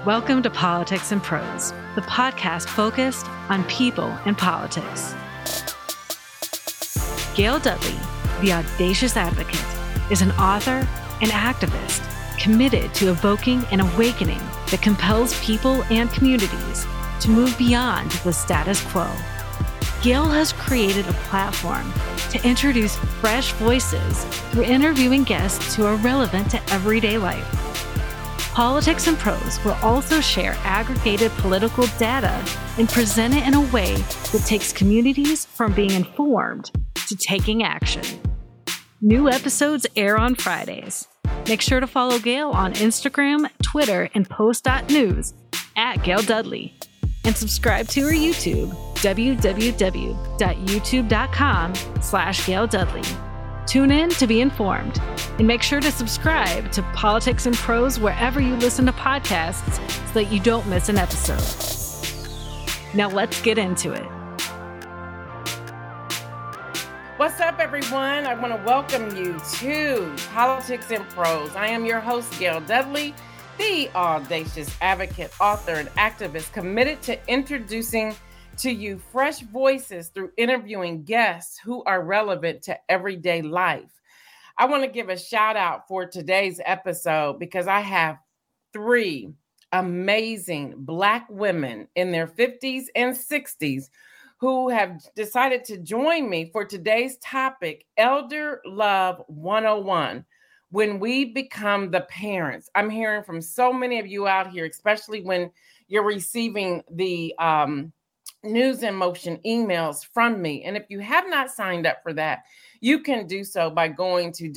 Welcome to Politics and Prose, the podcast focused on people and politics. Gail Dudley, the audacious advocate, is an author and activist committed to evoking an awakening that compels people and communities to move beyond the status quo. Gail has created a platform to introduce fresh voices through interviewing guests who are relevant to everyday life. Politics and Prose will also share aggregated political data and present it in a way that takes communities from being informed to taking action. New episodes air on Fridays. Make sure to follow Gail on Instagram, Twitter, and Post.News at Gail Dudley. And subscribe to her YouTube, www.youtube.com/Gail Dudley. Tune in to be informed. And make sure to subscribe to Politics and Prose wherever you listen to podcasts so that you don't miss an episode. Now let's get into it. What's up, everyone? I want to welcome you to Politics and Prose. I am your host, Gail Dudley, the audacious advocate, author, and activist committed to introducing to you fresh voices through interviewing guests who are relevant to everyday life. I want to give a shout out for today's episode because I have three amazing Black women in their 50s and 60s who have decided to join me for today's topic, Elder Love 101, when we become the parents. I'm hearing from so many of you out here, especially when you're receiving the News in Motion emails from me. And if you have not signed up for that, you can do so by going to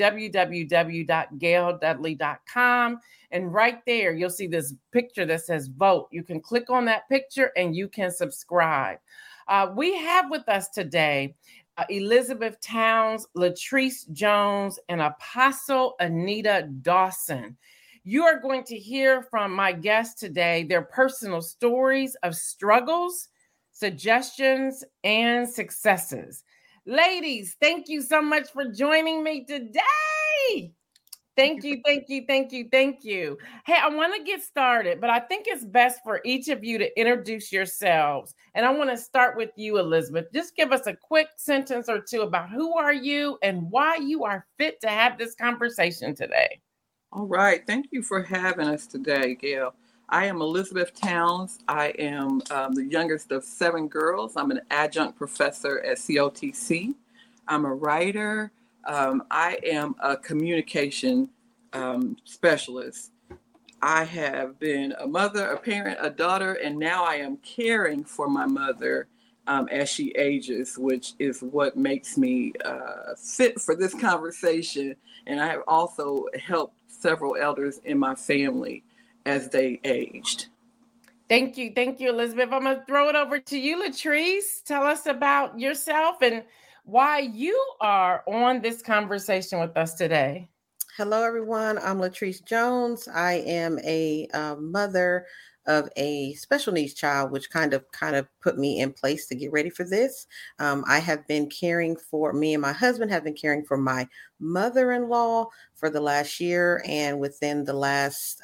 www.gaildudley.com. And right there, you'll see this picture that says vote. You can click on that picture and you can subscribe. We have with us today Elizabeth Towns, Latrice Jones, and Apostle Anita Dawson. You are going to hear from my guests today their personal stories of struggles, suggestions, and successes. Ladies, thank you so much for joining me today. Thank you. Hey, I want to get started, but I think it's best for each of you to introduce yourselves. And I want to start with you, Elizabeth. Just give us a quick sentence or two about who are you and why you are fit to have this conversation today. All right. Thank you for having us today, Gail. I am Elizabeth Towns. I am the youngest of 7 girls. I'm an adjunct professor at COTC. I'm a writer. I am a communication specialist. I have been a mother, a parent, a daughter, and now I am caring for my mother as she ages, which is what makes me fit for this conversation. And I have also helped several elders in my family as they aged. Thank you, Elizabeth. I'm going to throw it over to you, Latrice. Tell us about yourself and why you are on this conversation with us today. Hello, everyone. I'm Latrice Jones. I am a mother of a special needs child, which kind of put me in place to get ready for this. I have been caring for, me and my husband have been caring for my mother-in-law for the last year, and within the last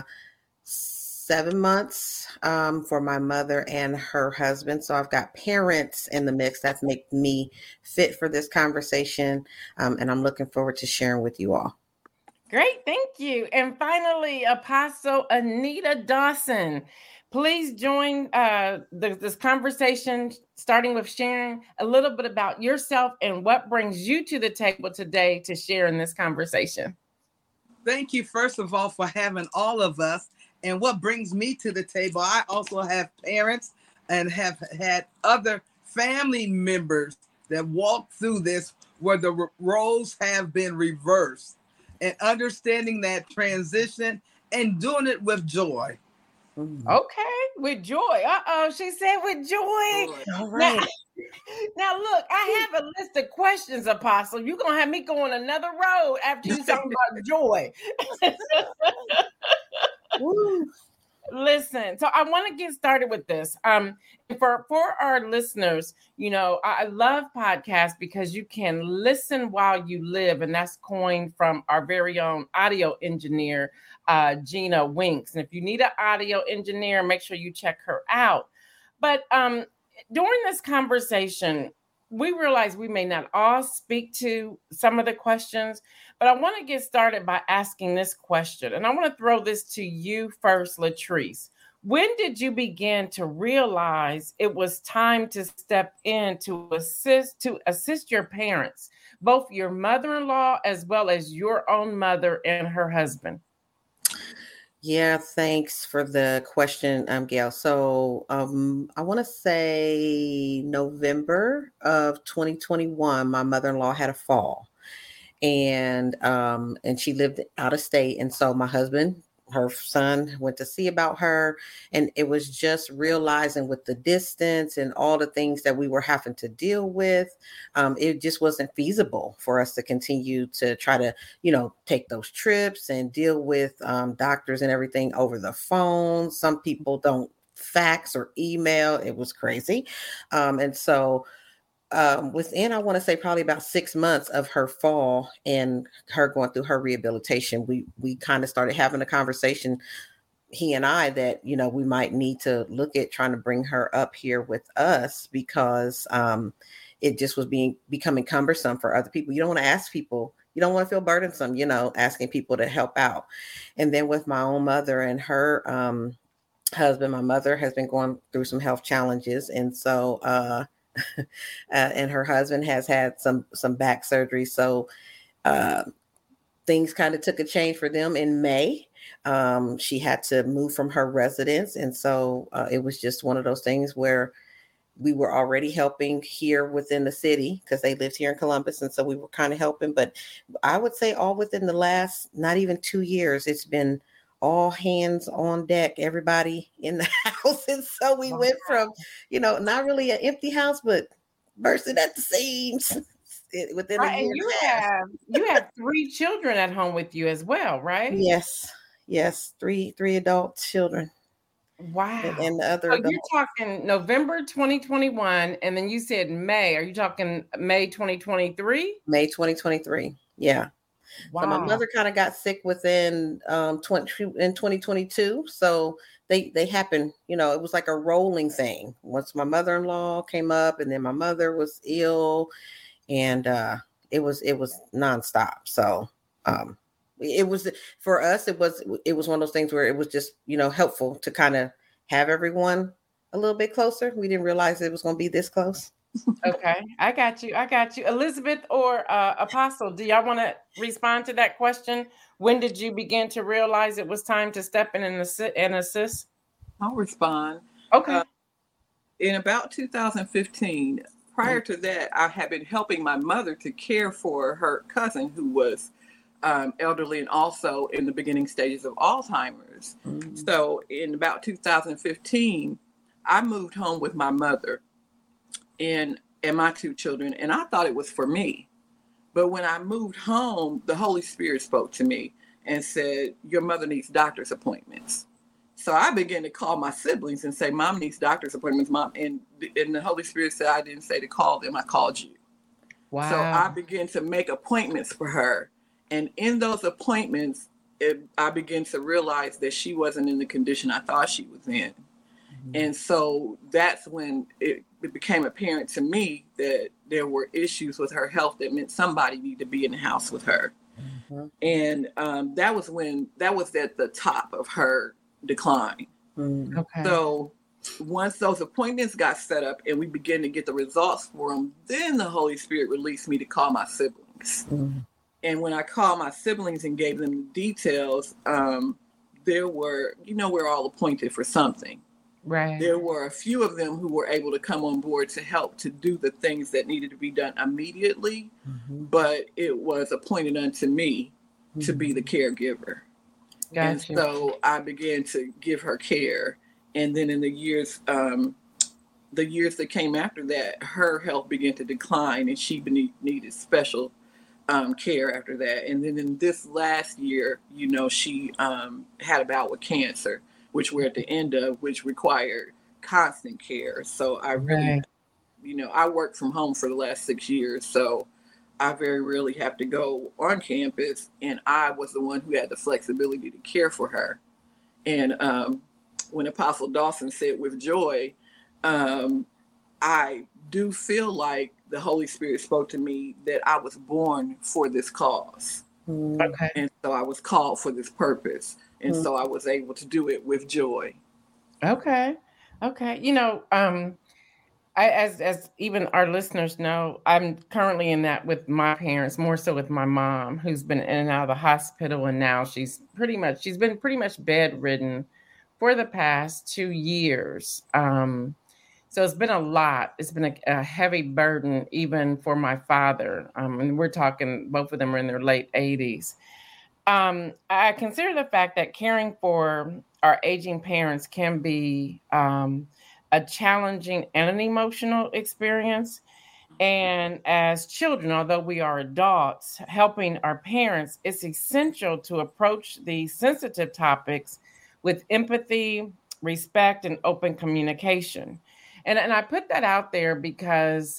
7 months for my mother and her husband. So I've got parents in the mix that make me fit for this conversation. And I'm looking forward to sharing with you all. Great. Thank you. And finally, Apostle Anita Dawson, please join this conversation, starting with sharing a little bit about yourself and what brings you to the table today to share in this conversation. Thank you, first of all, for having all of us. And what brings me to the table, I also have parents and have had other family members that walked through this where the roles have been reversed, and understanding that transition and doing it with joy. Okay, with joy. She said with joy. All right. Now look, I have a list of questions, Apostle. You're going to have me go on another road after you talk about joy. Listen, so I want to get started with this. For our listeners, I love podcasts because you can listen while you live, and that's coined from our very own audio engineer, Gina Winks. And if you need an audio engineer, make sure you check her out. But during this conversation, we realize we may not all speak to some of the questions, but I want to get started by asking this question. And I want to throw this to you first, Latrice. When did you begin to realize it was time to step in to assist your parents, both your mother-in-law as well as your own mother and her husband? Yeah, thanks for the question, Gail. So I want to say November of 2021, my mother-in-law had a fall, and she lived out of state. And so my husband, her son, went to see about her, and it was just realizing with the distance and all the things that we were having to deal with, it just wasn't feasible for us to continue to try to, take those trips and deal with doctors and everything over the phone. Some people don't fax or email. It was crazy. And so within, I want to say probably about 6 months of her fall and her going through her rehabilitation, we kind of started having a conversation, he and I, that, we might need to look at trying to bring her up here with us because it just was becoming cumbersome for other people. You don't want to ask people, you don't want to feel burdensome, asking people to help out. And then with my own mother and her husband, my mother has been going through some health challenges. And so, and her husband has had some back surgery. So things kind of took a change for them in May. She had to move from her residence. And so it was just one of those things where we were already helping here within the city because they lived here in Columbus. And so we were kind of helping. But I would say all within the last, not even 2 years, it's been all hands on deck, everybody in the house. And so we went from, not really an empty house, but bursting at the seams within a year. And you have 3 children at home with you as well, right? Yes. Three adult children. Wow. And the other. So you're talking November 2021, and then you said May. Are you talking May 2023? May 2023. Yeah. Wow. So my mother kind of got sick within 2022. So they happened, it was like a rolling thing. Once my mother-in-law came up, and then my mother was ill, and it was nonstop. So it was, for us, it was one of those things where it was just, helpful to kind of have everyone a little bit closer. We didn't realize it was going to be this close. Okay, I got you. Elizabeth or Apostle, do y'all want to respond to that question? When did you begin to realize it was time to step in and assist? I'll respond. Okay. In about 2015, prior to that, I had been helping my mother to care for her cousin who was elderly and also in the beginning stages of Alzheimer's. Mm-hmm. So in about 2015, I moved home with my mother and my 2 children, and I thought it was for me. But when I moved home, the Holy Spirit spoke to me and said, your mother needs doctor's appointments. So I began to call my siblings and say, Mom needs doctor's appointments, Mom. And the Holy Spirit said, I didn't say to call them, I called you. Wow. So I began to make appointments for her. And in those appointments, I began to realize that she wasn't in the condition I thought she was in. Mm-hmm. And so that's when it became apparent to me that there were issues with her health that meant somebody needed to be in the house with her. Mm-hmm. And that was at the top of her decline. Mm-hmm. Okay. So once those appointments got set up and we began to get the results for them, then the Holy Spirit released me to call my siblings. Mm-hmm. And when I called my siblings and gave them the details, there were, we're all appointed for something. Right. There were a few of them who were able to come on board to help to do the things that needed to be done immediately, mm-hmm. but it was appointed unto me mm-hmm. to be the caregiver. Gotcha. And so I began to give her care. And then in the years that came after that, her health began to decline and she needed special care after that. And then in this last year, she had a bout with cancer, which we're at the end of, which required constant care. So I really, I worked from home for the last 6 years. So I very rarely have to go on campus. And I was the one who had the flexibility to care for her. And when Apostle Dawson said with joy, I do feel like the Holy Spirit spoke to me that I was born for this cause. Okay. And so I was called for this purpose. And so I was able to do it with joy. Okay. As even our listeners know, I'm currently in that with my parents, more so with my mom, who's been in and out of the hospital, and now she's been pretty much bedridden for the past 2 years. So it's been a lot. It's been a heavy burden, even for my father. And we're talking, both of them are in their late 80s. I consider the fact that caring for our aging parents can be a challenging and an emotional experience. And as children, although we are adults, helping our parents, it's essential to approach these sensitive topics with empathy, respect, and open communication. And I put that out there because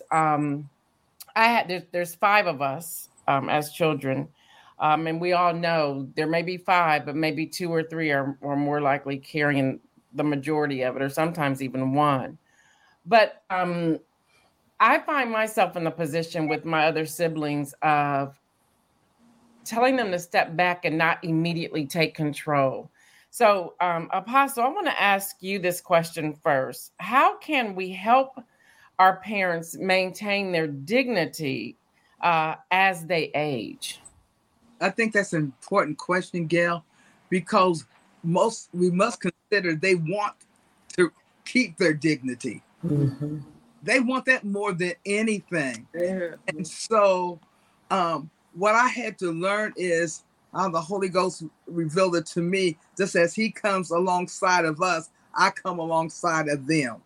there's 5 of us as children. And we all know there may be 5, but maybe 2 or 3 are more likely carrying the majority of it, or sometimes even 1. But I find myself in the position with my other siblings of telling them to step back and not immediately take control. So, Apostle, I want to ask you this question first. How can we help our parents maintain their dignity as they age? I think that's an important question, Gail, because we must consider they want to keep their dignity. Mm-hmm. They want that more than anything. Yeah. And so what I had to learn is how the Holy Ghost revealed it to me. Just as he comes alongside of us, I come alongside of them.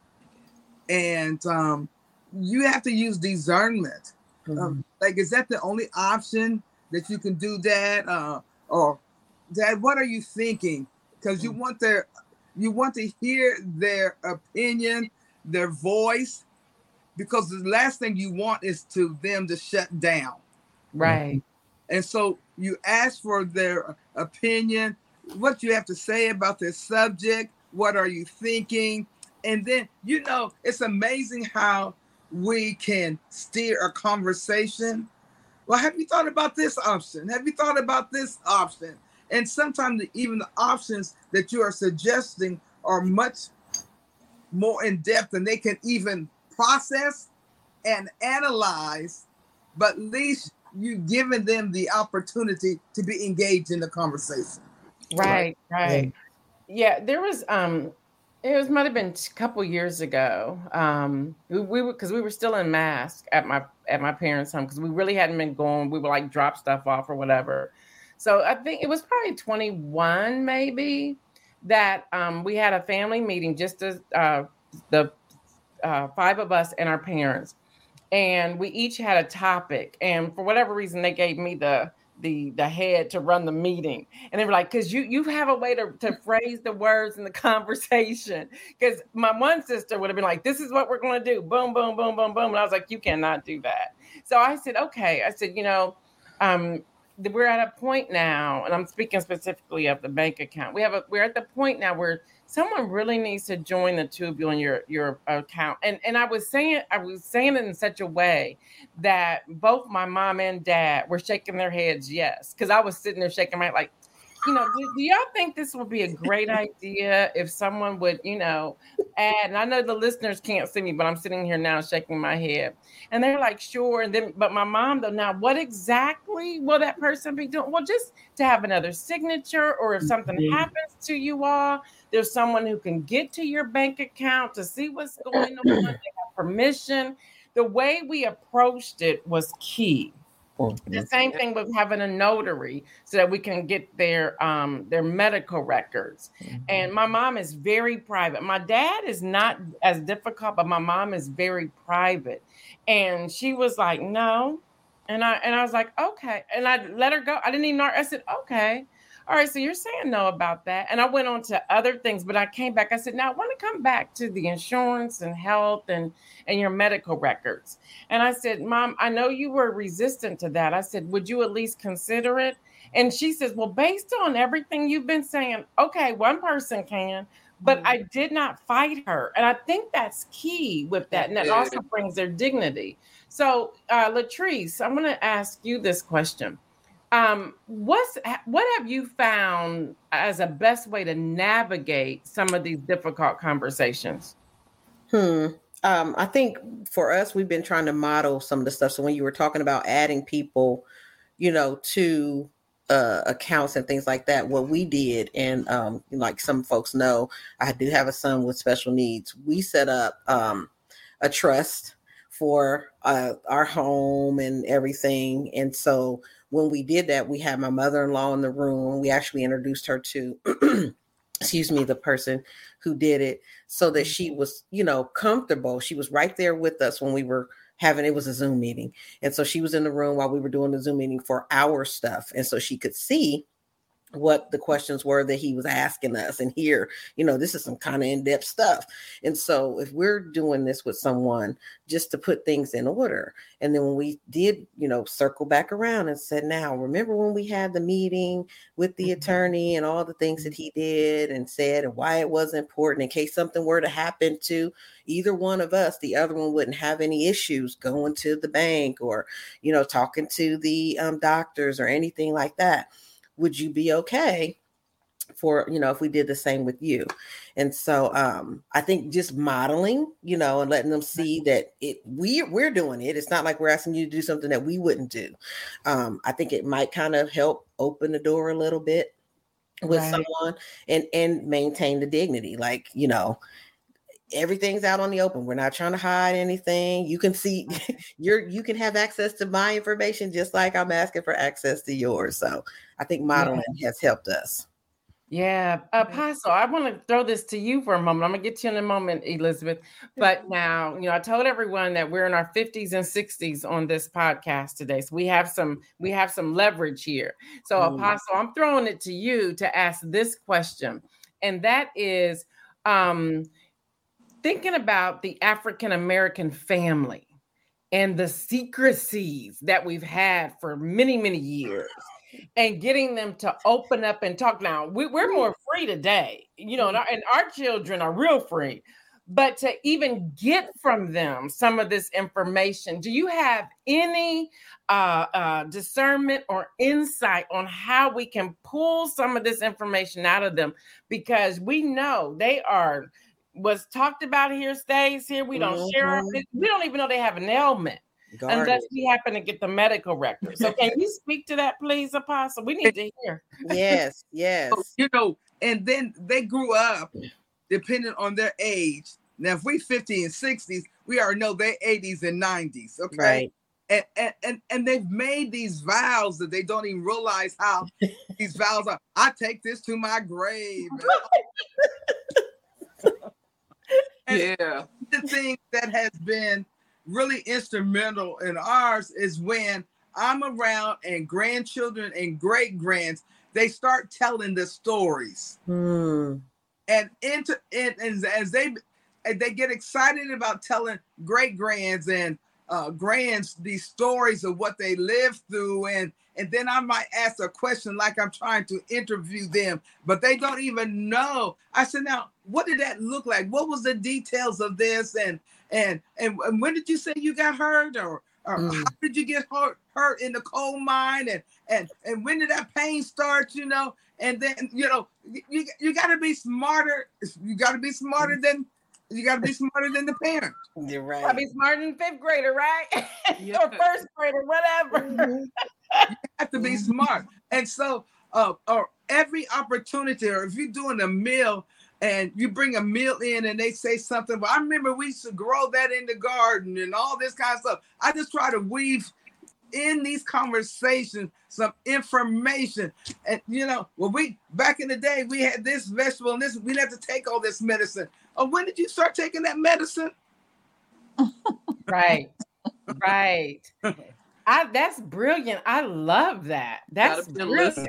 And you have to use discernment. Mm-hmm. Like, is that the only option that you can do that? Or Dad, what are you thinking? Because you want to hear their opinion, their voice, because the last thing you want is to them to shut down. Right. And so you ask for their opinion, what you have to say about this subject, what are you thinking? And then, it's amazing how we can steer a conversation. Well, have you thought about this option? Have you thought about this option? And sometimes even the options that you are suggesting are much more in depth than they can even process and analyze, but at least you've given them the opportunity to be engaged in the conversation. Right. Yeah, there was might have been a couple years ago. We were still in mask at my parents' home because we really hadn't been going. We would like drop stuff off or whatever. So I think it was probably 21 maybe that we had a family meeting, just as the 5 of us and our parents, and we each had a topic. And for whatever reason, they gave me the head to run the meeting. And they were like, because you have a way to phrase the words in the conversation. Because my one sister would have been like, this is what we're going to do. Boom, boom, boom, boom, boom. And I was like, you cannot do that. So I said, okay. I said, we're at a point now, and I'm speaking specifically of the bank account. We're at the point now where someone really needs to join the tubule in your account. And I was saying it in such a way that both my mom and dad were shaking their heads yes, because I was sitting there shaking my head like, do y'all think this would be a great idea if someone would, add, and I know the listeners can't see me, but I'm sitting here now shaking my head. And they're like, sure. And then, but my mom though, now what exactly will that person be doing? Well, just to have another signature, or if something happens to you all, there's someone who can get to your bank account to see what's going on. They have permission. The way we approached it was key. The same thing with having a notary so that we can get their medical records. And my mom is very private. My dad is not as difficult, but my mom is very private. And she was like, no. And I was like, okay. And I let her go. I didn't even know. I said, okay. All right, so you're saying no about that. And I went on to other things, but I came back. I said, now I want to come back to the insurance and health and your medical records. And I said, Mom, I know you were resistant to that. I said, would you at least consider it? And she says, well, based on everything you've been saying, okay, one person can, but I did not fight her. And I think that's key with that. And that also brings their dignity. So, Latrice, I'm going to ask you this question. What have you found as a best way to navigate some of these difficult conversations? I think for us, we've been trying to model some of the stuff. So when you were talking about adding people, to accounts and things like that, what we did, and like some folks know, I do have a son with special needs. We set up a trust for our home and everything. And so when we did that, we had my mother-in-law in the room. We actually introduced her to, the person who did it, so that she was, comfortable. She was right there with us when we were it was a Zoom meeting. And so she was in the room while we were doing the Zoom meeting for our stuff. And so she could see what the questions were that he was asking us, and here, this is some kind of in-depth stuff. And so if we're doing this with someone, just to put things in order. And then when we did, circle back around and said, now, remember when we had the meeting with the attorney and all the things that he did and said, and why it was important in case something were to happen to either one of us, the other one wouldn't have any issues going to the bank or, talking to the doctors or anything like that. Would you be okay for, if we did the same with you? And so I think just modeling, and letting them see that we're doing it. It's not like we're asking you to do something that we wouldn't do. I think it might kind of help open the door a little bit with someone and maintain the dignity. Like, everything's out on the open. We're not trying to hide anything. You can see you can have access to my information just like I'm asking for access to yours. So I think modeling has helped us. Yeah. Apostle, I want to throw this to you for a moment. I'm going to get to you in a moment, Elizabeth. But now, I told everyone that we're in our 50s and 60s on this podcast today. So we have some leverage here. So Apostle, I'm throwing it to you to ask this question. And that is, thinking about the African-American family and the secrecies that we've had for many, many years, and getting them to open up and talk. Now, we're more free today, and our children are real free. But to even get from them some of this information, do you have any discernment or insight on how we can pull some of this information out of them? Because we know they are... what's talked about here stays here. We don't share it. We don't even know they have an ailment unless we happen to get the medical record. So can you speak to that, please, Apostle? We need to hear. Yes. And then they grew up depending on their age. Now, if we 50 and 60s, we already know they're 80s and 90s. Okay. Right. And they've made these vows that they don't even realize how these vows are. I take this to my grave. The thing that has been really instrumental in ours is when I'm around and grandchildren and great-grands, they start telling the stories. And as they get excited about telling great-grands and grands these stories of what they lived through, and then I might ask a question like I'm trying to interview them, but they don't even know. I said, now, what did that look like? What was the details of this? And when did you say you got hurt? Or how did you get hurt in the coal mine? And when did that pain start? And then, you got to be smarter. You got to be smarter than the parent. You're right. I'll be smarter than fifth grader, right? Or first grader, whatever. You have to be smart. And so, or every opportunity, or if you're doing a meal and you bring a meal in and they say something, but I remember we used to grow that in the garden and all this kind of stuff. I just try to weave in these conversations some information. And we back in the day, we had this vegetable and this, we had to take all this medicine. Oh, when did you start taking that medicine? Right. That's brilliant. I love that. That's brilliant.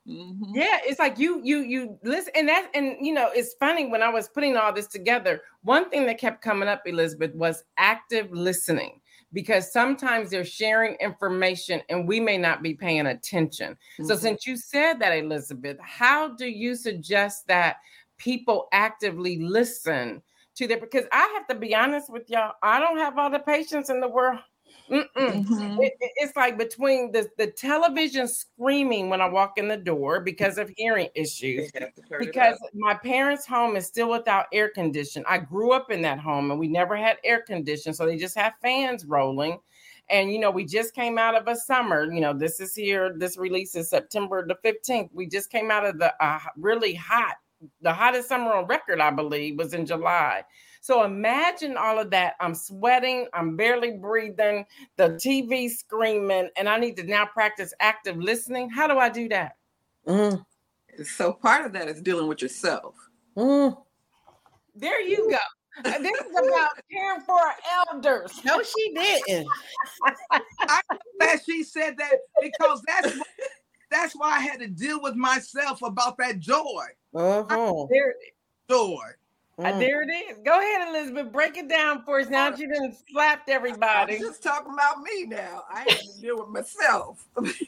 Mm-hmm. Yeah, it's like you listen, and it's funny when I was putting all this together. One thing that kept coming up, Elizabeth, was active listening, because sometimes they're sharing information and we may not be paying attention. Mm-hmm. So since you said that, Elizabeth, how do you suggest that people actively listen to their? Because I have to be honest with y'all, I don't have all the patience in the world. Mm-hmm. It's like between the television screaming when I walk in the door because of hearing issues, because my parents' home is still without air conditioning. I grew up in that home and we never had air conditioning, so they just have fans rolling. And, we just came out of a summer, this release is September the 15th. We just came out of the really hot, the hottest summer on record, I believe, was in July. So imagine all of that. I'm sweating. I'm barely breathing. The TV screaming, and I need to now practice active listening. How do I do that? Mm. So part of that is dealing with yourself. Mm. There you go. This is about caring for our elders. No, she didn't. I'm glad she said that, because that's why I had to deal with myself about that joy. Uh-huh. Joy. There it is. Go ahead, Elizabeth. Break it down for us. Now that you done slapped everybody. I'm just talking about me now. I have to deal with myself.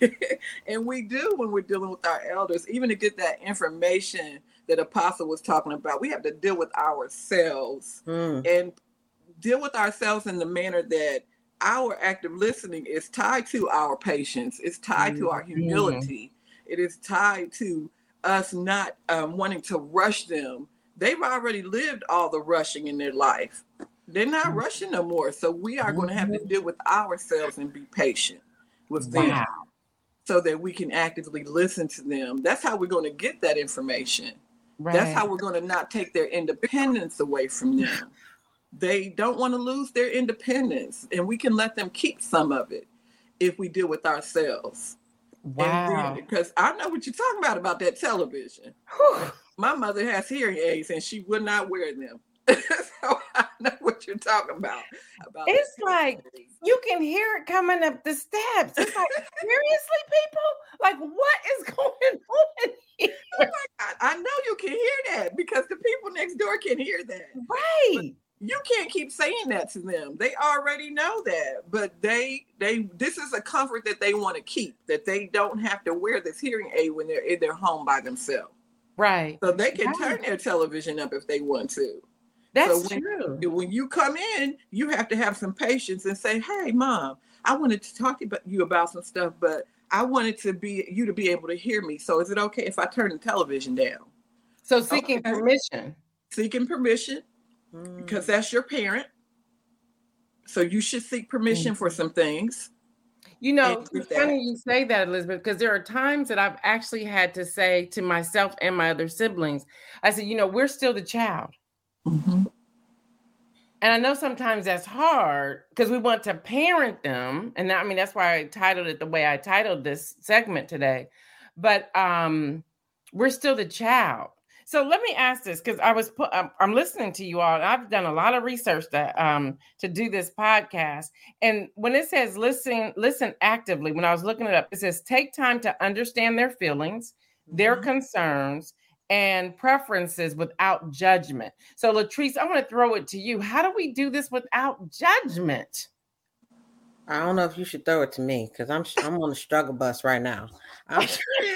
And we do when we're dealing with our elders, even to get that information that Apostle was talking about. We have to deal with ourselves and deal with ourselves in the manner that our active listening is tied to our patience. It's tied to our humility. It is tied to us not wanting to rush them. They've already lived all the rushing in their life. They're not rushing no more. So we are going to have to deal with ourselves and be patient with them so that we can actively listen to them. That's how we're going to get that information. Right. That's how we're going to not take their independence away from them. They don't want to lose their independence, and we can let them keep some of it if we deal with ourselves. Wow. Because I know what you're talking about that television. Whew. My mother has hearing aids and she would not wear them. So I know what you're talking about it's like you can hear it coming up the steps. It's like, seriously, people? Like, what is going on here? Oh my God. I know you can hear that because the people next door can hear that. Right. But you can't keep saying that to them. They already know that. But this is a comfort that they want to keep, that they don't have to wear this hearing aid when they're in their home by themselves. Right. So they can turn their television up if they want to. That's true. When you come in, you have to have some patience and say, hey, Mom, I wanted to talk to you about some stuff, but I wanted you to be able to hear me. So is it okay if I turn the television down? So seeking permission. Seeking permission, because that's your parent. So you should seek permission for some things. It's funny you say that, Elizabeth, because there are times that I've actually had to say to myself and my other siblings, I said, we're still the child. Mm-hmm. And I know sometimes that's hard because we want to parent them. And that's why I titled it the way I titled this segment today. But we're still the child. So let me ask this, because I'm listening to you all. And I've done a lot of research to do this podcast. And when it says listen actively, when I was looking it up, it says take time to understand their feelings, their concerns, and preferences without judgment. So Latrice, I want to throw it to you. How do we do this without judgment? I don't know if you should throw it to me because I'm on the struggle bus right now. I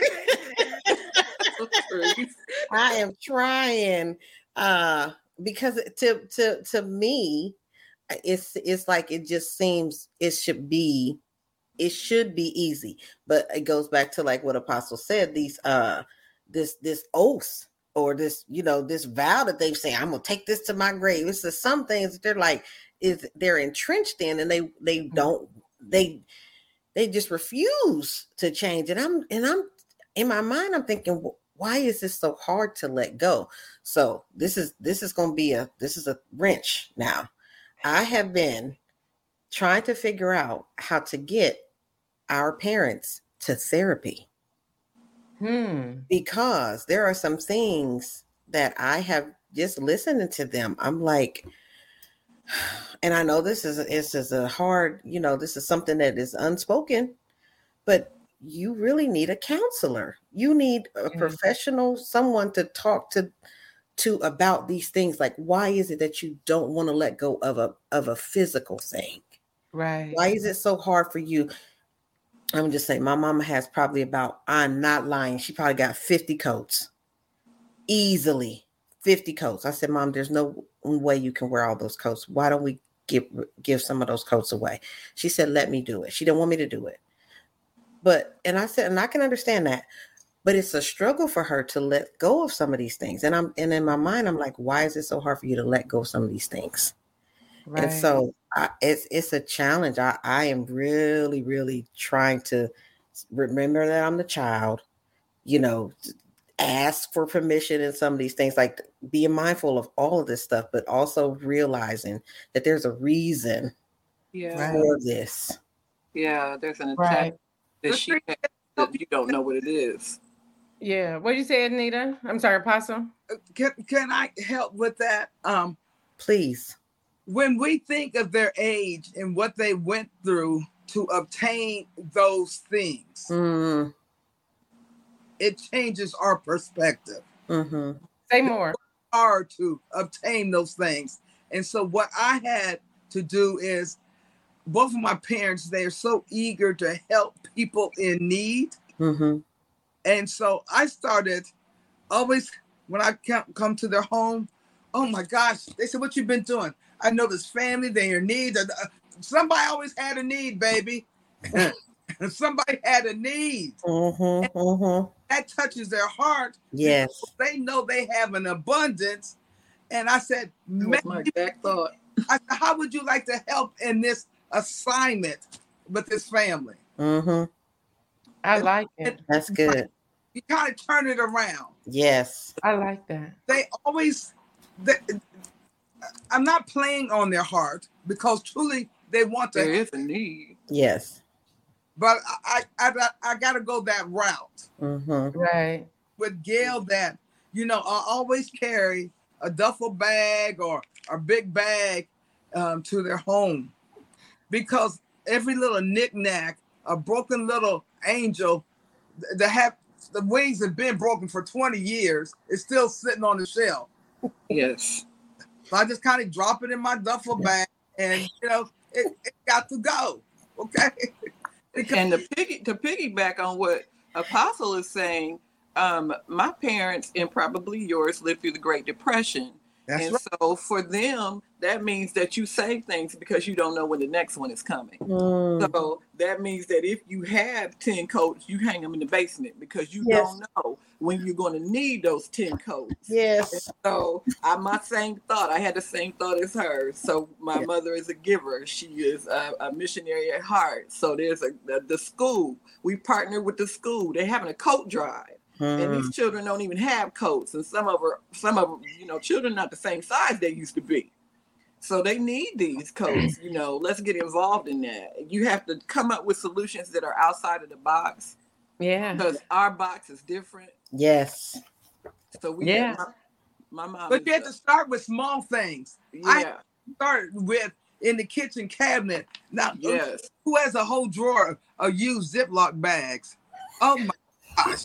am trying because to me it's like it just seems it should be easy, but it goes back to like what Apostle said, these this oath or this this vow that they say, I'm gonna take this to my grave. It's just some things that they're like they're entrenched in, and they just refuse to change. And I'm in my mind, I'm thinking, why is this so hard to let go? So this is going to be a wrench. Now, I have been trying to figure out how to get our parents to therapy. Because there are some things that I have just listening to them. I'm like, and I know this is a hard, this is something that is unspoken, but you really need a counselor. You need a professional, someone to talk to about these things. Like, why is it that you don't want to let go of a physical thing? Right. Why is it so hard for you? I'm just saying, my mama has probably about, I'm not lying, she probably got 50 coats. Easily 50 coats. I said, Mom, there's no way you can wear all those coats. Why don't we give some of those coats away? She said, let me do it. She didn't want me to do it. And I said, and I can understand that, but it's a struggle for her to let go of some of these things. And in my mind, I'm like, why is it so hard for you to let go of some of these things? Right. And so it's a challenge. I am really, really trying to remember that I'm the child, ask for permission in some of these things, like being mindful of all of this stuff, but also realizing that there's a reason for this. Yeah, there's an attack that you don't know what it is. Yeah. What did you say, Anita? I'm sorry, Apostle. Can I help with that? Please. When we think of their age and what they went through to obtain those things, it changes our perspective. Say more. It's hard to obtain those things. And so what I had to do is, both of my parents, they are so eager to help people in need. And so I started always, when I come to their home, oh my gosh, they said, what you been doing? I know this family, they're in need. Somebody always had a need, baby. Somebody had a need. That touches their heart. Yes. They know they have an abundance. And I said, that was my exact thought. I said, how would you like to help in this assignment with this family? I like it. That's good. You kind of turn it around. Yes. I like that. They always, I'm not playing on their heart, because truly they want to. There is a need. Yes. But I got to go that route. Right. With Gail, that, I always carry a duffel bag or a big bag to their home, because every little knick-knack, a broken little angel that the wings have been broken for 20 years, is still sitting on the shelf. Yes. So I just kind of drop it in my duffel bag, and it got to go. Okay. And to piggyback on what Apostle is saying, my parents and probably yours lived through the Great Depression. That's right. So for them, that means that you save things because you don't know when the next one is coming. So that means that if you have 10 coats, you hang them in the basement because you don't know when you're going to need those 10 coats. Yes. And so my same thought. I had the same thought as her. So my mother is a giver. She is a missionary at heart. So there's the school. We partner with the school. They're having a coat drive. And these children don't even have coats, and some of them, children not the same size they used to be. So they need these coats. Let's get involved in that. You have to come up with solutions that are outside of the box. Yeah. Because our box is different. Yes. So my mom. But you have to start with small things. Yeah. I started with in the kitchen cabinet. Now, who has a whole drawer of used Ziploc bags? Oh my gosh.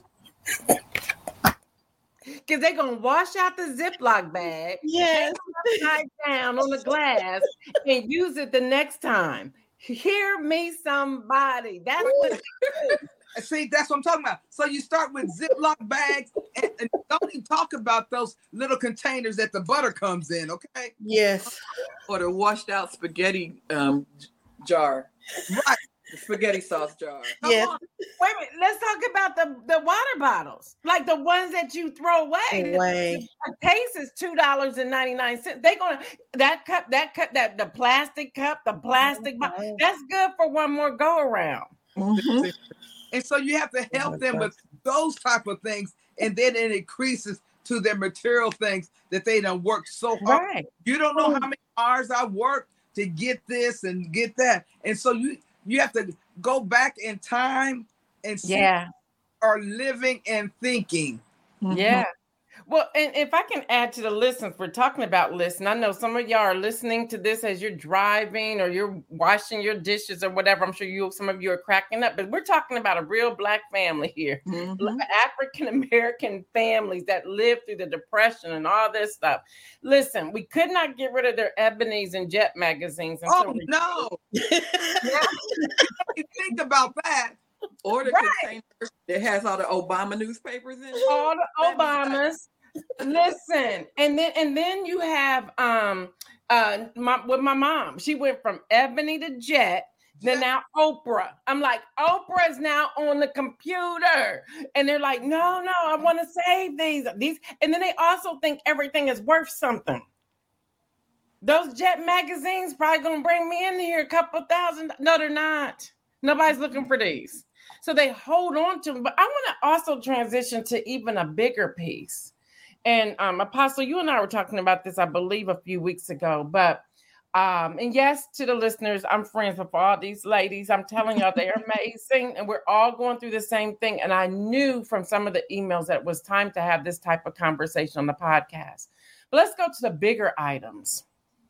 Because they're going to wash out the Ziploc bag, upside down on the glass, and use it the next time. Hear me, somebody. That's what. See, that's what I'm talking about. So you start with Ziploc bags, and don't even talk about those little containers that the butter comes in, okay? Yes. Or the washed out spaghetti jar. Right. The spaghetti sauce jar. Yes. Wait a minute. Let's talk about the water bottles, like the ones that you throw away. The case is $2.99. They're gonna the plastic cup, the plastic bottle. That's good for one more go around. And so you have to help them with those type of things, and then it increases to their material things that they done worked so hard. Right. You don't know how many hours I worked to get this and get that, and so you have to go back in time and see are living and thinking. Yeah. Well, and if I can add to the listen, we're talking about listen. I know some of y'all are listening to this as you're driving or you're washing your dishes or whatever. I'm sure some of you are cracking up, but we're talking about a real Black family here. Mm-hmm. African-American families that lived through the Depression and all this stuff. Listen, we could not get rid of their Ebony's and Jet magazines. No. Think about that. Or the container that has all the Obama newspapers in it. All the Obamas. Listen, and then you have with my mom. She went from Ebony to Jet. Then now Oprah. I'm like, Oprah is now on the computer. And they're like, no, I want to save these. And then they also think everything is worth something. Those Jet magazines probably going to bring me in here a couple $1,000. No, they're not. Nobody's looking for these. So they hold on to them. But I want to also transition to even a bigger piece. And Apostle, you and I were talking about this, I believe, a few weeks ago. But and yes, to the listeners, I'm friends with all these ladies. I'm telling y'all, they're amazing. And we're all going through the same thing. And I knew from some of the emails that it was time to have this type of conversation on the podcast. But let's go to the bigger items.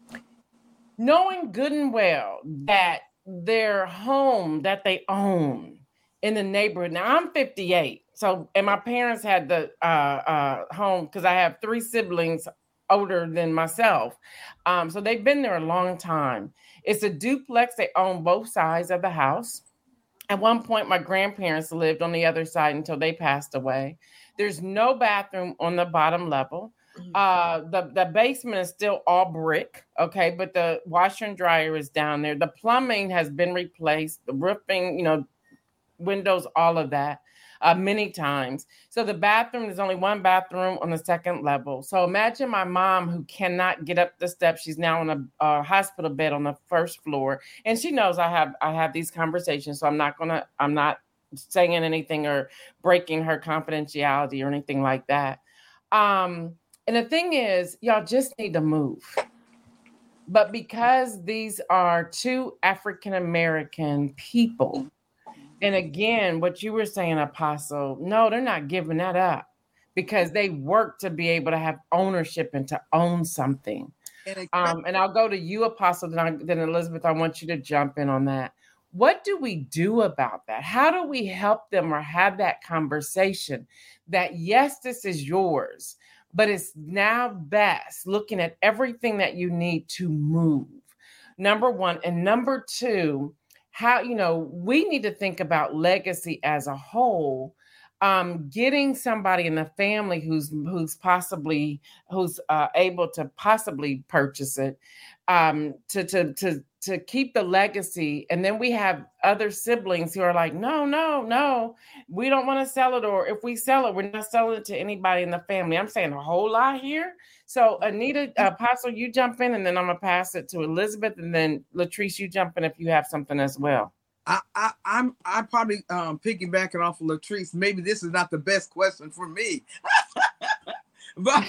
Knowing good and well that their home that they own in the neighborhood. Now, I'm 58. So, and my parents had the home because I have 3 siblings older than myself. So they've been there a long time. It's a duplex. They own both sides of the house. At one point, my grandparents lived on the other side until they passed away. There's no bathroom on the bottom level. The basement is still all brick, okay, but the washer and dryer is down there. The plumbing has been replaced, the roofing, windows, all of that, many times. So the bathroom, there's only one bathroom on the second level. So imagine my mom who cannot get up the steps. She's now on a hospital bed on the first floor, and she knows I have these conversations. So I'm not saying anything or breaking her confidentiality or anything like that. And the thing is, y'all just need to move. But because these are 2 African-American people, and again, what you were saying, Apostle, no, they're not giving that up because they work to be able to have ownership and to own something. And I'll go to you, Apostle, then Elizabeth, I want you to jump in on that. What do we do about that? How do we help them or have that conversation that, yes, this is yours, but it's now best looking at everything that you need to move. Number one. And number 2, how, we need to think about legacy as a whole. Getting somebody in the family who's able to possibly purchase it, to keep the legacy. And then we have other siblings who are like, no, we don't want to sell it. Or if we sell it, we're not selling it to anybody in the family. I'm saying a whole lot here. So Anita, Apostle, you jump in, and then I'm going to pass it to Elizabeth, and then Latrice, you jump in if you have something as well. I'm probably piggybacking off of Latrice. Maybe this is not the best question for me, but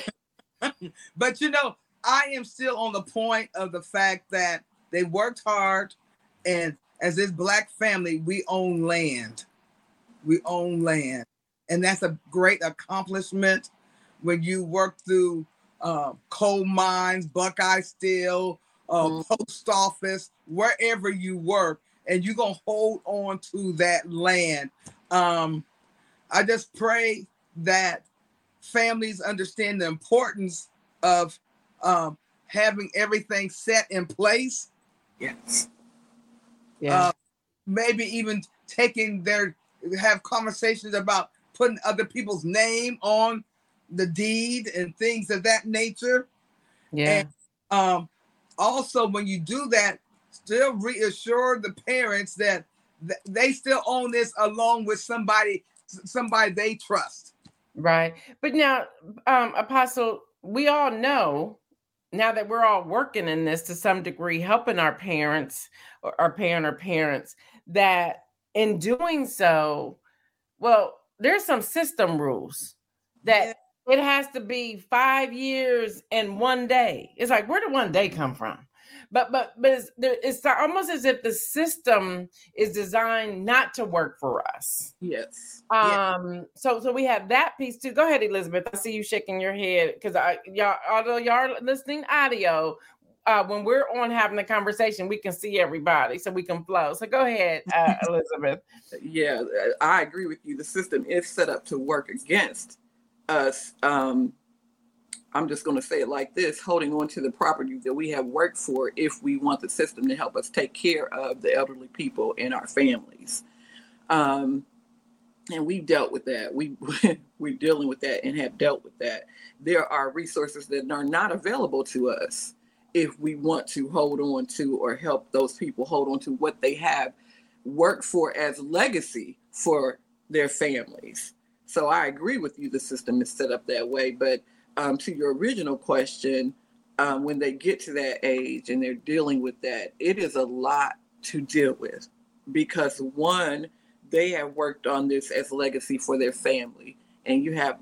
I am still on the point of the fact that they worked hard, and as this Black family, we own land. And that's a great accomplishment when you work through coal mines, Buckeye Steel, post office, wherever you work, and you're going to hold on to that land. I just pray that families understand the importance of having everything set in place. Yes. Yeah. Maybe even have conversations about putting other people's name on the deed and things of that nature. Yeah. And also, when you do that, still reassure the parents that they still own this along with somebody they trust. Right. But now, Apostle, we all know now that we're all working in this to some degree, helping our parents or our parents, that in doing so, well, there's some system rules that it has to be 5 years and 1 day. It's like, where did 1 day come from? But it's almost as if the system is designed not to work for us. Yes. So we have that piece too. Go ahead, Elizabeth. I see you shaking your head because y'all, although y'all are listening audio, when we're on having a conversation, we can see everybody, so we can flow. So go ahead, Elizabeth. Yeah, I agree with you. The system is set up to work against us. I'm just going to say it like this, holding on to the property that we have worked for if we want the system to help us take care of the elderly people in our families. And we've dealt with that. We're dealing with that and have dealt with that. There are resources that are not available to us if we want to hold on to or help those people hold on to what they have worked for as legacy for their families. So I agree with you. The system is set up that way, but to your original question, when they get to that age and they're dealing with that, it is a lot to deal with because one, they have worked on this as legacy for their family. And you have,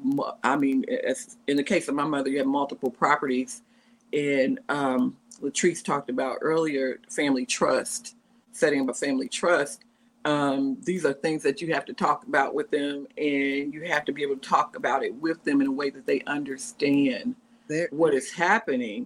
as in the case of my mother, you have multiple properties. And Latrice talked about earlier, family trust, setting up a family trust. These are things that you have to talk about with them, and you have to be able to talk about it with them in a way that they understand what is happening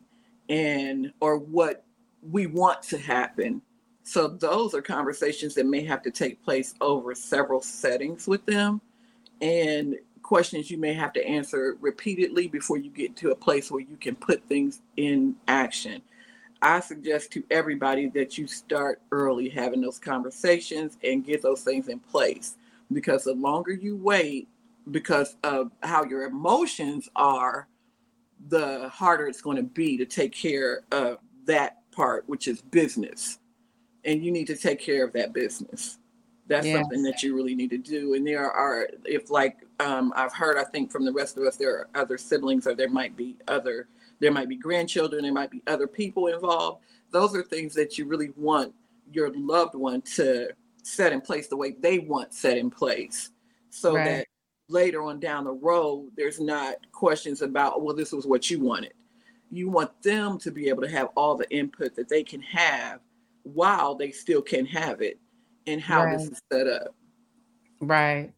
or what we want to happen. So those are conversations that may have to take place over several settings with them, and questions you may have to answer repeatedly before you get to a place where you can put things in action. I suggest to everybody that you start early having those conversations and get those things in place, because the longer you wait, because of how your emotions are, the harder it's going to be to take care of that part, which is business. And you need to take care of that business. That's something that you really need to do. And there are, I've heard, I think from the rest of us, there are other siblings, or there might be grandchildren, there might be other people involved. Those are things that you really want your loved one to set in place the way they want set in place, so that later on down the road, there's not questions about, well, this was what you wanted. You want them to be able to have all the input that they can have while they still can have it, and how this is set up. Right.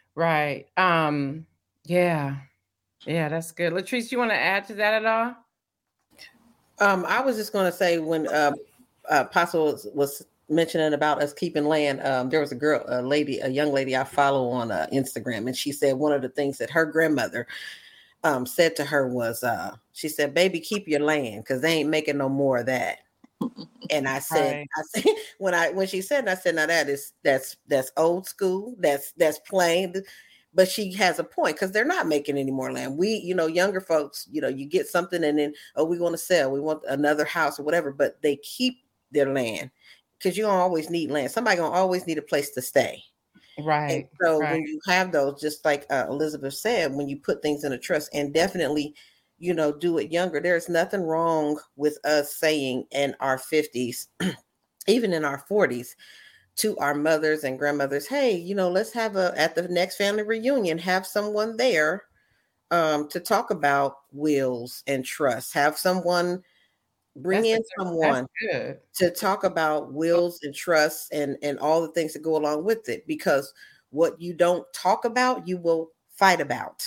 Yeah, that's good. Latrice, you want to add to that at all? I was just going to say, when Apostle was mentioning about us keeping land, there was a young lady I follow on Instagram, and she said one of the things that her grandmother said to her was, she said, "Baby, keep your land, because they ain't making no more of that." And I said, when she said, I said, now that's old school, that's plain. But she has a point, because they're not making any more land. We, younger folks, you get something and then, we want to sell, we want another house or whatever, but they keep their land, because you don't always need land. Somebody gonna always need a place to stay. Right. And so when you have those, just like Elizabeth said, when you put things in a trust, and definitely, do it younger. There's nothing wrong with us saying in our 50s, even in our 40s, to our mothers and grandmothers, hey, let's have at the next family reunion, have someone there to talk about wills and trusts. Have someone bring someone to talk about wills and trusts and all the things that go along with it, because what you don't talk about, you will fight about.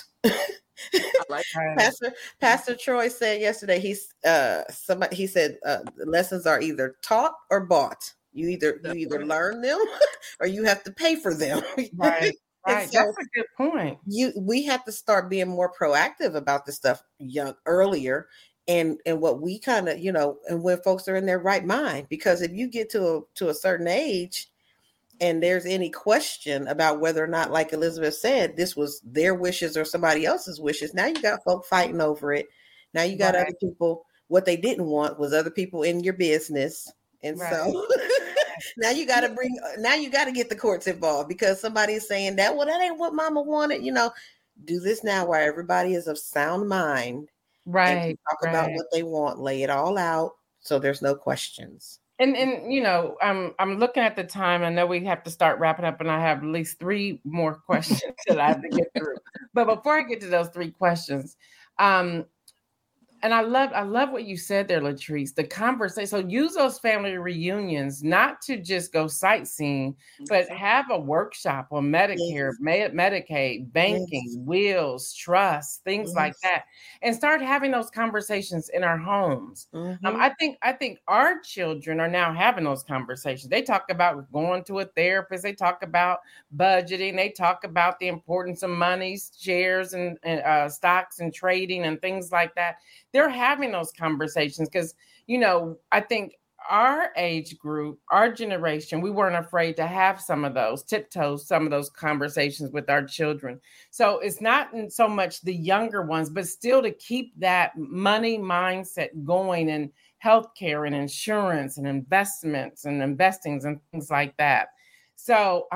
Pastor Troy said yesterday, he said lessons are either taught or bought. You either learn them or you have to pay for them. Right. So that's a good point. We have to start being more proactive about this stuff earlier, and what we kind of, and when folks are in their right mind, because if you get to a certain age and there's any question about whether or not, like Elizabeth said, this was their wishes or somebody else's wishes, now you got folk fighting over it. Now you got other people, what they didn't want was other people in your business. And so now you got to get the courts involved, because somebody's saying that ain't what mama wanted. Do this now while everybody is of sound mind. Right. Talk about what they want, lay it all out, so there's no questions. And I'm looking at the time. I know we have to start wrapping up, and I have at least 3 more questions that I have to get through. But before I get to those 3 questions, And I love what you said there, Latrice, the conversation. So use those family reunions, not to just go sightseeing, but have a workshop on Medicare, Medicaid, banking, wills, trusts, things like that, and start having those conversations in our homes. I think our children are now having those conversations. They talk about going to a therapist. They talk about budgeting. They talk about the importance of money, shares, and stocks and trading and things like that. They're having those conversations because, I think our age group, our generation, we weren't afraid to have some of those conversations with our children. So it's not so much the younger ones, but still to keep that money mindset going in healthcare and insurance and investments and investings and things like that. So,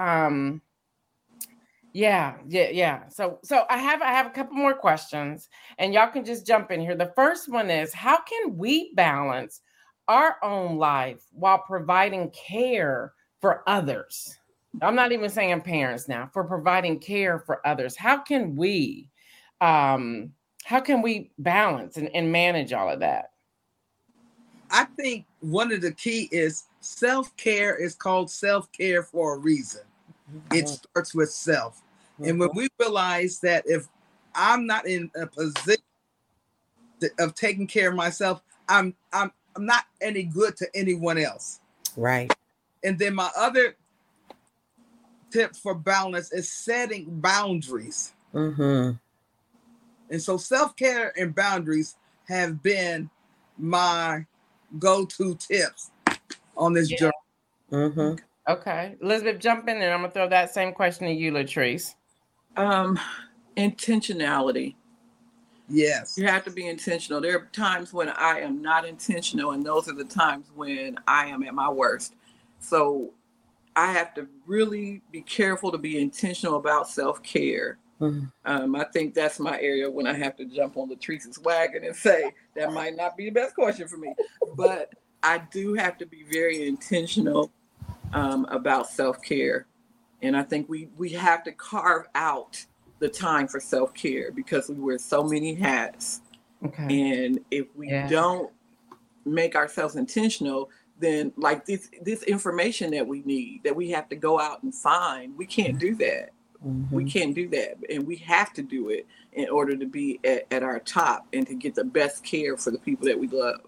yeah. So I have a couple more questions, and y'all can just jump in here. The first one is, how can we balance our own life while providing care for others? I'm not even saying parents now, for providing care for others. How can we balance and manage all of that? I think one of the key is self-care is called self-care for a reason. It starts with self. And when we realize that if I'm not in a position of taking care of myself, I'm not any good to anyone else. Right. And then my other tip for balance is setting boundaries. And so self-care and boundaries have been my go-to tips on this journey. Okay. Elizabeth, jump in there. I'm going to throw that same question to you, Latrice. Intentionality. Yes. You have to be intentional. There are times when I am not intentional, and those are the times when I am at my worst. So I have to really be careful to be intentional about self-care. I think that's my area when I have to jump on Latrice's wagon and say, that might not be the best question for me. But I do have to be very intentional about self-care. And I think we have to carve out the time for self-care because we wear so many hats. And if we don't make ourselves intentional, then like this information that we need, that we have to go out and find, we can't do that. We can't do that. And we have to do it in order to be at our top and to get the best care for the people that we love.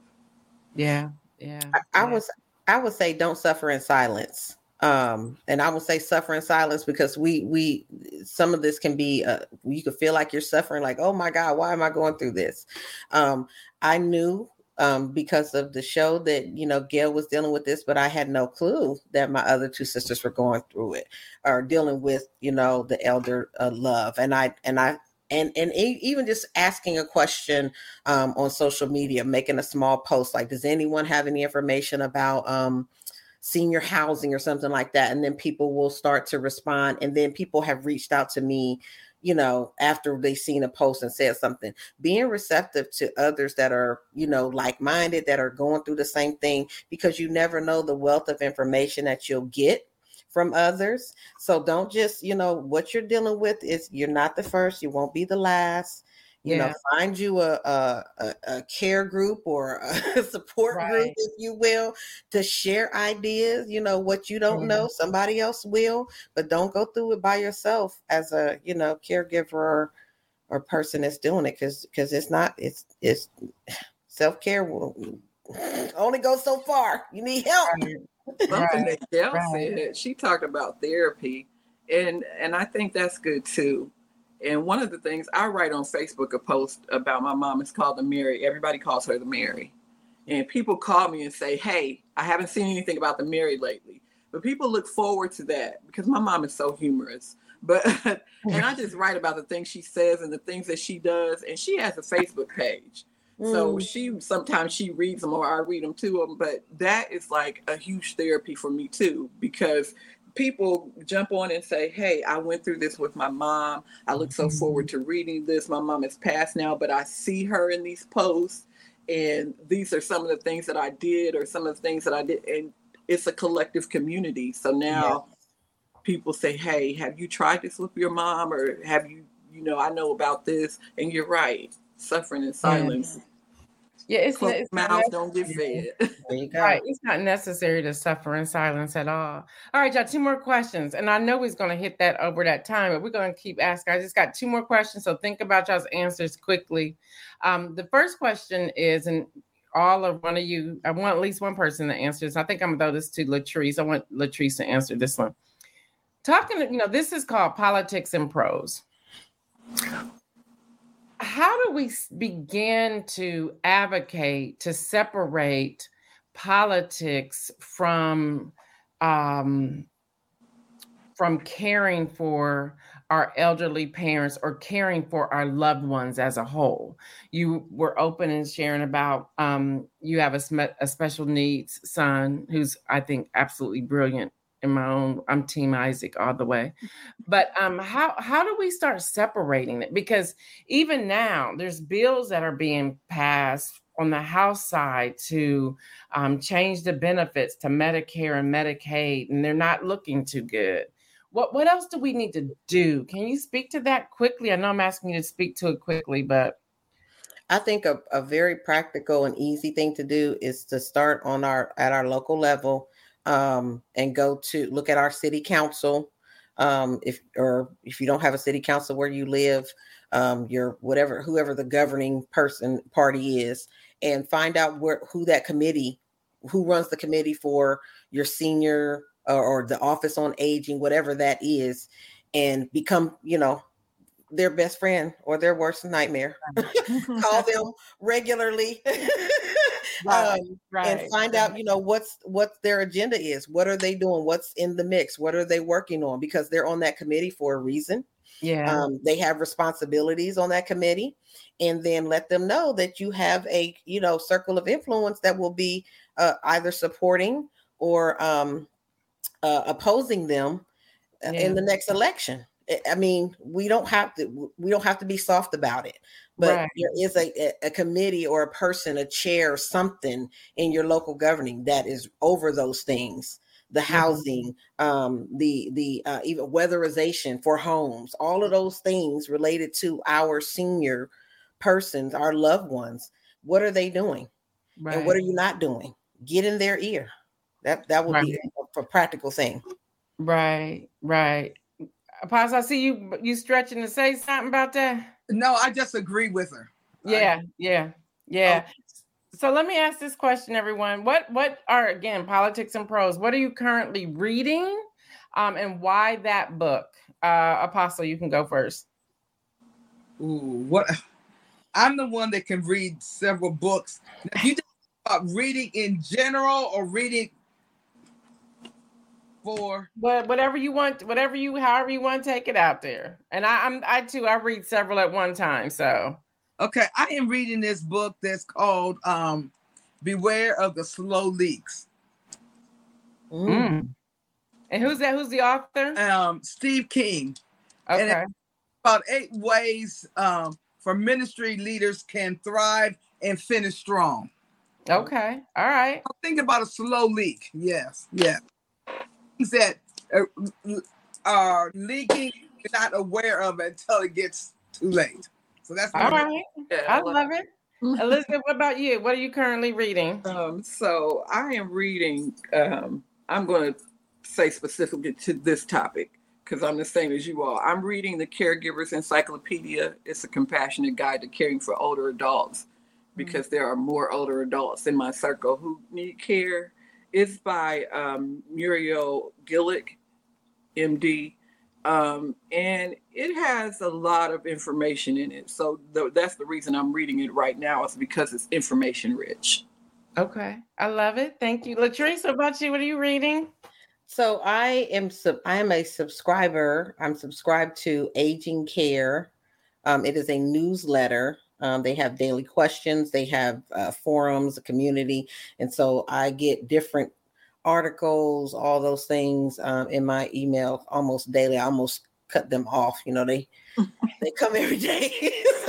I would say don't suffer in silence. And I would say suffer in silence because we some of this can be, you could feel like you're suffering, like, oh my God, why am I going through this? I knew because of the show that, Gail was dealing with this, but I had no clue that my other two sisters were going through it or dealing with, the elder love. And even just asking a question on social media, making a small post, like, does anyone have any information about senior housing or something like that? And then people will start to respond. And then people have reached out to me, after they've seen a post and said something. Being receptive to others that are, like-minded, that are going through the same thing, because you never know the wealth of information that you'll get from others. So don't just, what you're dealing with is, you're not the first, you won't be the last. Find you a care group or a support group, if you will, to share ideas. What you don't know, somebody else will, but don't go through it by yourself as a, caregiver or person that's doing it. Cause it's self-care will only go so far. You need help. Something that Gail said, she talked about therapy, and I think that's good too. And one of the things I write on Facebook, a post about my mom, is called the Mary. Everybody calls her the Mary. And people call me and say, hey, I haven't seen anything about the Mary lately. But people look forward to that because my mom is so humorous. And I just write about the things she says and the things that she does. And she has a Facebook page. So sometimes she reads them or I read them to them. But that is like a huge therapy for me too, because people jump on and say, hey, I went through this with my mom. I look so forward to reading this. My mom is passed now, but I see her in these posts. And these are some of the things that I did or some of the things that I did. And it's a collective community. So now people say, hey, have you tried this with your mom? Or have you, I know about this. And you're right. Suffering in silence Yeah, Closed it's not mouths don't get necessary. fed. There you go. Right. It's not necessary to suffer in silence at all. All right, y'all, 2 more questions. And I know he's going to hit that over that time, but we're going to keep asking. I just got 2 more questions. So think about y'all's answers quickly. The first question is, and all of one of you, I want at least one person to answer this. I think I'm going to throw this to Latrice. I want Latrice to answer this one. This is called Politics in Prose. How do we begin to advocate to separate politics from caring for our elderly parents or caring for our loved ones as a whole? You were open and sharing about you have a special needs son who's, I think, absolutely brilliant. I'm Team Isaac all the way. But how do we start separating it? Because even now there's bills that are being passed on the House side to change the benefits to Medicare and Medicaid, and they're not looking too good. What else do we need to do? Can you speak to that quickly? I know I'm asking you to speak to it quickly, but I think a very practical and easy thing to do is to start at our local level, and go to look at our city council. If you don't have a city council where you live, whoever the governing party is, and find out who runs the committee for your senior or the office on aging, whatever that is, and become, their best friend or their worst nightmare. Call them regularly. Right. And find out, what their agenda is. What are they doing? What's in the mix? What are they working on? Because they're on that committee for a reason. Yeah. They have responsibilities on that committee, and then let them know that you have a, circle of influence that will be either supporting or opposing them in the next election. I mean, we don't have to be soft about it, but there is a committee or a person, a chair, something in your local governing that is over those things, the housing, the even weatherization for homes, all of those things related to our senior persons, our loved ones. What are they doing? Right. And what are you not doing? Get in their ear. That would be a practical thing. Right. Apostle, I see you stretching to say something about that. No, I just agree with her. Yeah. Okay. So let me ask this question, everyone. What are, again, Politics in Prose? What are you currently reading, and why that book? Apostle, you can go first. What? I'm the one that can read several books. Now, you talk about reading in general or reading for? But however you want to take it out there. And I read several at one time. So okay, I am reading this book that's called Beware of the Slow Leaks. And who's that? Who's the author? Steve King. Okay. And it's about 8 ways for ministry leaders can thrive and finish strong. Okay. All right. Think about a slow leak. Yes. Yeah. Things that are leaking, you're not aware of it until it gets too late. So that's all right. I love it. Elizabeth, what about you? What are you currently reading? So I am reading, I'm going to say specifically to this topic because I'm the same as you all. I'm reading the Caregiver's Encyclopedia. It's a compassionate guide to caring for older adults because there are more older adults in my circle who need care. It's by Muriel Gillick, MD. And it has a lot of information in it. So that's the reason I'm reading it right now, is because it's information rich. Okay. I love it. Thank you. Latrice, what about you? What are you reading? So I am a subscriber. I'm subscribed to Aging Care. It is a newsletter. They have daily questions. They have forums, a community. And so I get different articles, all those things in my email almost daily. I almost cut them off. They come every day.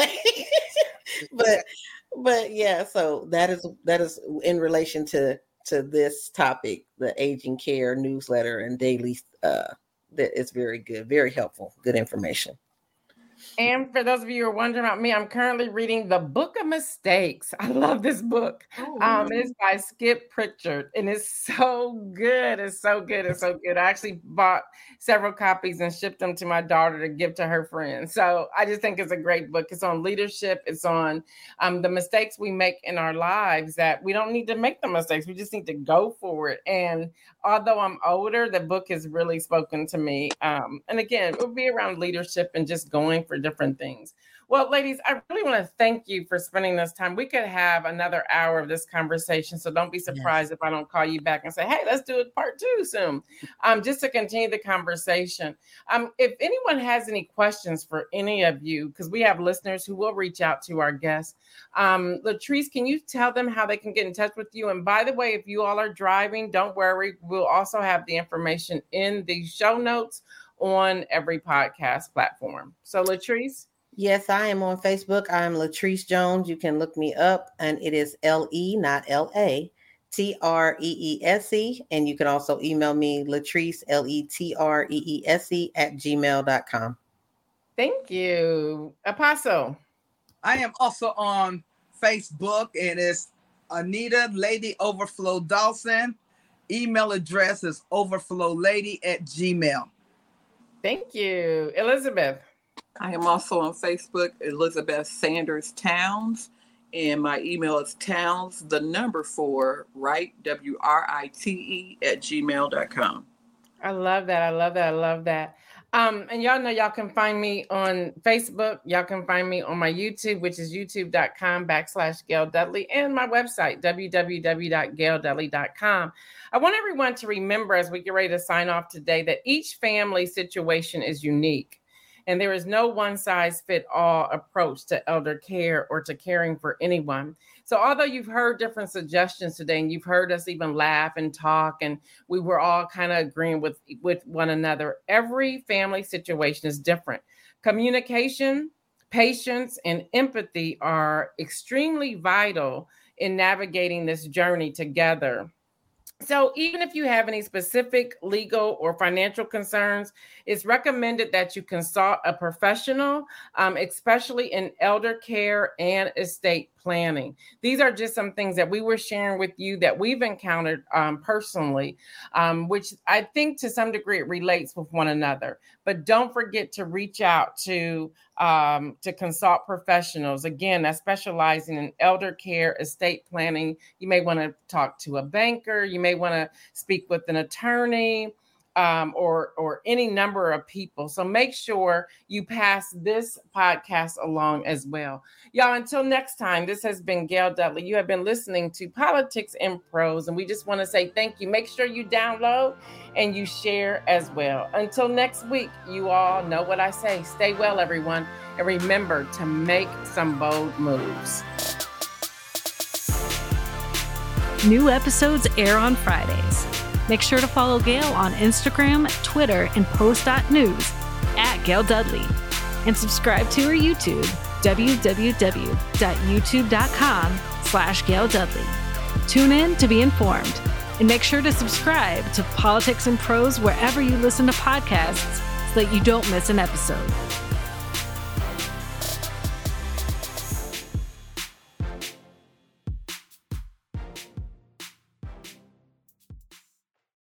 but yeah, so that is in relation to this topic, the Aging Care newsletter and daily. That is very good, very helpful, good information. And for those of you who are wondering about me, I'm currently reading The Book of Mistakes. I love this book. It's by Skip Pritchard, and it's so good. It's so good. It's so good. I actually bought several copies and shipped them to my daughter to give to her friends. So I just think it's a great book. It's on leadership. It's on the mistakes we make in our lives, that we don't need to make the mistakes. We just need to go for it. And although I'm older, the book has really spoken to me. And again, it would be around leadership and just going for different things. Well, ladies, I really want to thank you for spending this time. We could have another hour of this conversation, so don't be surprised if I don't call you back and say, hey, let's do it part 2 soon, just to continue the conversation. If anyone has any questions for any of you, because we have listeners who will reach out to our guests, Latrice, can you tell them how they can get in touch with you? And by the way, if you all are driving, don't worry. We'll also have the information in the show notes on every podcast platform. So, Latrice? Yes, I am on Facebook. I'm Latrice Jones. You can look me up, and it is L-E, not L-A, Treese. And you can also email me, Latrice, Letreese, @gmail.com. Thank you. Apostle? I am also on Facebook, and it's Anita Lady Overflow Dawson. Email address is overflowlady@gmail. Thank you. Elizabeth? I am also on Facebook, Elizabeth Sanders Towns, and my email is towns, 4, right, WRITE @gmail.com. I love that. I love that. I love that. And y'all know y'all can find me on Facebook. Y'all can find me on my YouTube, which is youtube.com/Gail Dudley, and my website, www.gaildudley.com. I want everyone to remember, as we get ready to sign off today, that each family situation is unique. And there is no one-size-fits-all approach to elder care or to caring for anyone. So although you've heard different suggestions today, and you've heard us even laugh and talk, and we were all kind of agreeing with one another, every family situation is different. Communication, patience, and empathy are extremely vital in navigating this journey together. So even if you have any specific legal or financial concerns, it's recommended that you consult a professional, especially in elder care and estate planning. These are just some things that we were sharing with you that we've encountered personally, which I think to some degree it relates with one another. But don't forget to reach out to consult professionals, again, that specializing in elder care, estate planning. You may want to talk to a banker. You may want to speak with an attorney, or any number of people. So make sure you pass this podcast along as well. Y'all, until next time, this has been Gail Dudley. You have been listening to Politics in Prose, and we just want to say thank you. Make sure you download and you share as well. Until next week, you all know what I say. Stay well, everyone, and remember to make some bold moves. New episodes air on Fridays. Make sure to follow Gail on Instagram, Twitter, and post.news @GailDudley. And subscribe to her YouTube, www.youtube.com/GailDudley. Tune in to be informed. And make sure to subscribe to Politics in Prose wherever you listen to podcasts so that you don't miss an episode.